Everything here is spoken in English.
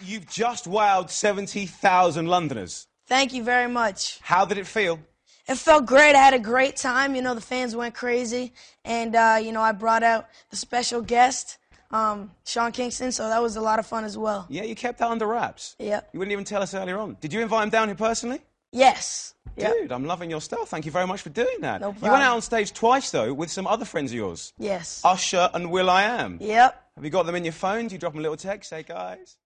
You've just wowed 70,000 Londoners. Thank you very much. How did it feel? It felt great. I had a great time. You know, the fans went crazy. And, you know, I brought out the special guest, Sean Kingston, so that was a lot of fun as well. Yeah, you kept that under wraps. Yep. You wouldn't even tell us earlier on. Did you invite him down here personally? Yes. Yep. Dude, I'm loving your style. Thank you very much for doing that. No You went problem. out on stage twice, though, with some other friends of yours. Yes. Usher and will.i.am. Yep. Have you got them in your phone? Do you drop them a little text? Say, guys.